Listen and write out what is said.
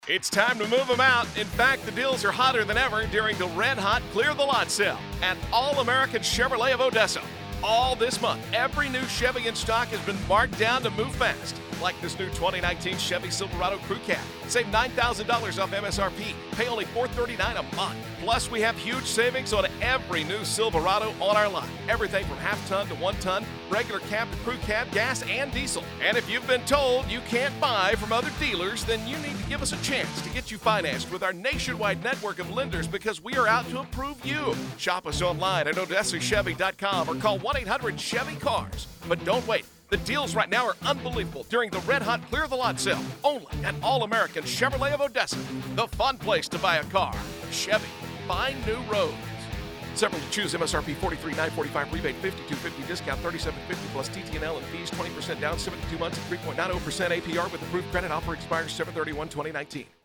It's time to move them out. In fact, the deals are hotter than ever during the Red Hot Clear the Lot sale at All-American Chevrolet of Odessa. All this month, every new Chevy in stock has been marked down to move fast. Like this new 2019 Chevy Silverado Crew Cab. Save $9,000 off MSRP. Pay only $439 a month. Plus, we have huge savings on every new Silverado on our lot. Everything from half-ton to one-ton, regular cab to crew cab, gas and diesel. And if you've been told you can't buy from other dealers, then you need to give us a chance to get you financed with our nationwide network of lenders because we are out to approve you. Shop us online at OdessaChevy.com or call 1-800-CHEVY-CARS. But don't wait. The deals right now are unbelievable during the Red Hot Clear the Lot sale. Only at All-American Chevrolet of Odessa. The fun place to buy a car. Chevy. Find new roads. Several to choose. MSRP $43,945. Rebate $52.50. Discount $37.50 plus TTNL and fees. 20% down. 72 months at 3.90% APR with approved credit. Offer expires 7/31/2019.